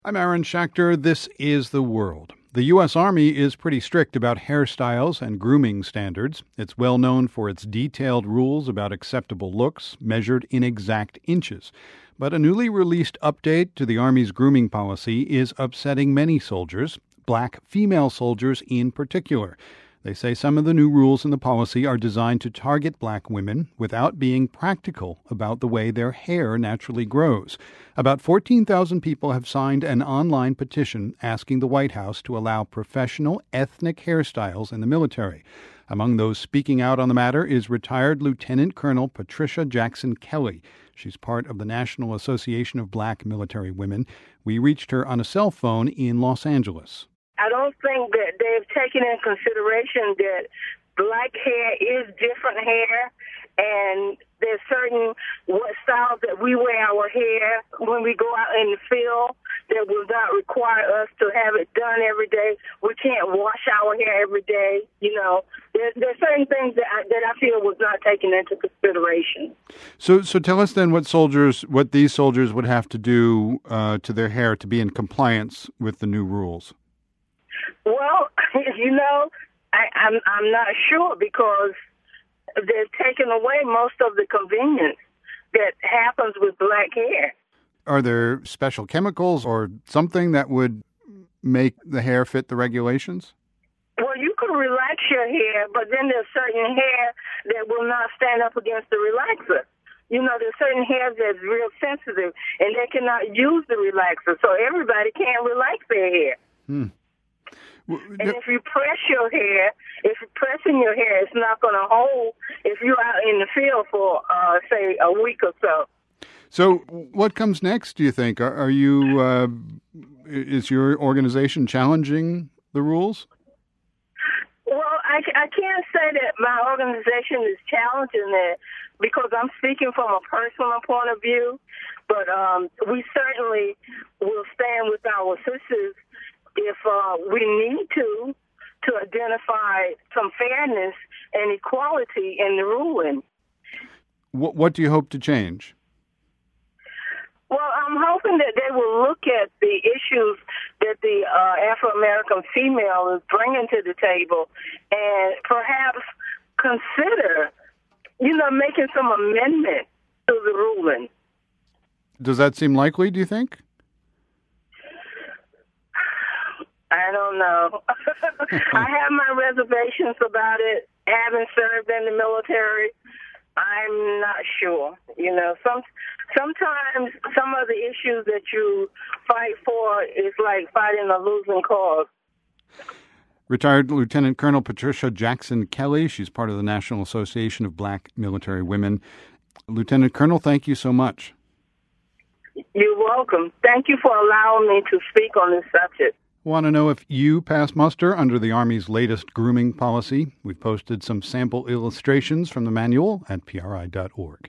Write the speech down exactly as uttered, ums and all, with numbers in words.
I'm Aaron Schachter. This is The World. The U S. Army is pretty strict about hairstyles and grooming standards. It's well known for its detailed rules about acceptable looks, measured in exact inches. But a newly released update to the Army's grooming policy is upsetting many soldiers, black female soldiers in particular. They say some of the new rules in the policy are designed to target black women without being practical about the way their hair naturally grows. About fourteen thousand people have signed an online petition asking the White House to allow professional ethnic hairstyles in the military. Among those speaking out on the matter is retired Lieutenant Colonel Patricia Jackson Kelly. She's part of the National Association of Black Military Women. We reached her on a cell phone in Los Angeles. I don't think that they've taken in consideration that black hair is different hair, and there's certain what styles that we wear our hair when we go out in the field that will not require us to have it done every day. We can't wash our hair every day. You know, there's, there's certain things that I, that I feel was not taken into consideration. So, so tell us then what soldiers, what these soldiers would have to do uh, to their hair to be in compliance with the new rules. Well, you know, I, I'm I'm not sure because they've taken away most of the convenience that happens with black hair. Are there special chemicals or something that would make the hair fit the regulations? Well, you could relax your hair, but then there's certain hair that will not stand up against the relaxer. You know, there's certain hair that's real sensitive, and they cannot use the relaxer, so everybody can't relax their hair. Hmm. And if you press your hair, if you're pressing your hair, it's not going to hold if you're out in the field for, uh, say, a week or so. So what comes next, do you think? Are, are you, uh, is your organization challenging the rules? Well, I, I can't say that my organization is challenging it because I'm speaking from a personal point of view, but um, we certainly will stand with our sisters if uh, we need to, to identify some fairness and equality in the ruling. What, what do you hope to change? Well, I'm hoping that they will look at the issues that the uh, Afro-American female is bringing to the table and perhaps consider, you know, making some amendment to the ruling. Does that seem likely, do you think? I don't know. I have my reservations about it. Having served in the military, I'm not sure. You know, some sometimes some of the issues that you fight for is like fighting a losing cause. Retired Lieutenant Colonel Patricia Jackson Kelly. She's part of the National Association of Black Military Women. Lieutenant Colonel, thank you so much. You're welcome. Thank you for allowing me to speak on this subject. Want to know if you pass muster under the Army's latest grooming policy? We've posted some sample illustrations from the manual at P R I dot org.